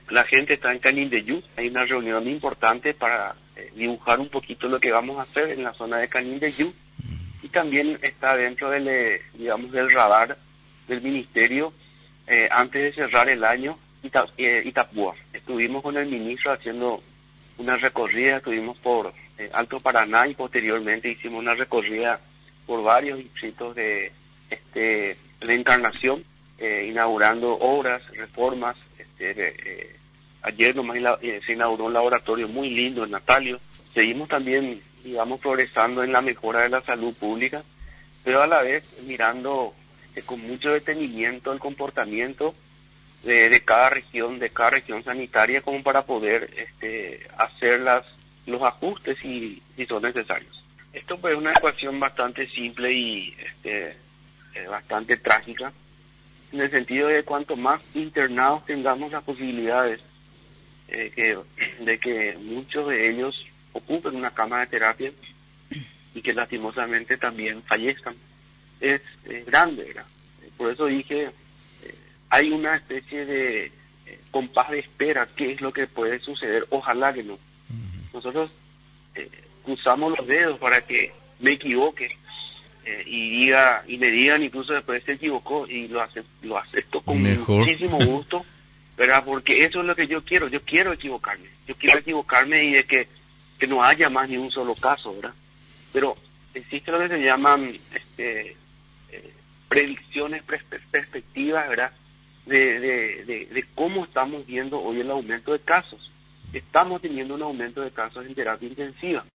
La gente está en Canindeyú, hay una reunión importante para dibujar un poquito lo que vamos a hacer en la zona de Canindeyú, y también está dentro del, digamos, del radar del ministerio antes de cerrar el año Itapúa. Estuvimos con el ministro haciendo una recorrida, estuvimos por Alto Paraná y posteriormente hicimos una recorrida por varios distritos de Encarnación, inaugurando obras, reformas. Ayer nomás se inauguró un laboratorio muy lindo en Natalio. Seguimos también, digamos, progresando en la mejora de la salud pública, pero a la vez mirando con mucho detenimiento el comportamiento de cada región sanitaria, como para poder hacer los ajustes si son necesarios. Esto pues es una ecuación bastante simple y bastante trágica, en el sentido de cuanto más internados tengamos las posibilidades de que muchos de ellos ocupen una cama de terapia y que lastimosamente también fallezcan, es grande, ¿verdad? Por eso dije, hay una especie de compás de espera, qué es lo que puede suceder, ojalá que no. Nosotros cruzamos los dedos para que me equivoque y me digan incluso después se equivocó, y lo acepto con muchísimo gusto, ¿verdad? Porque eso es lo que yo quiero equivocarme, y de que no haya más ni un solo caso, ¿verdad? Pero existe lo que se llaman predicciones, perspectivas, ¿verdad? De cómo estamos viendo hoy el aumento de casos. Estamos teniendo un aumento de casos en terapia intensiva.